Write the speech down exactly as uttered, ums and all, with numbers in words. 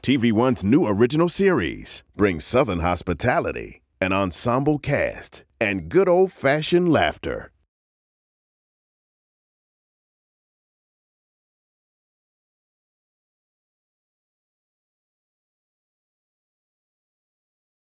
T V One's new original series brings Southern hospitality, an ensemble cast, and good old-fashioned laughter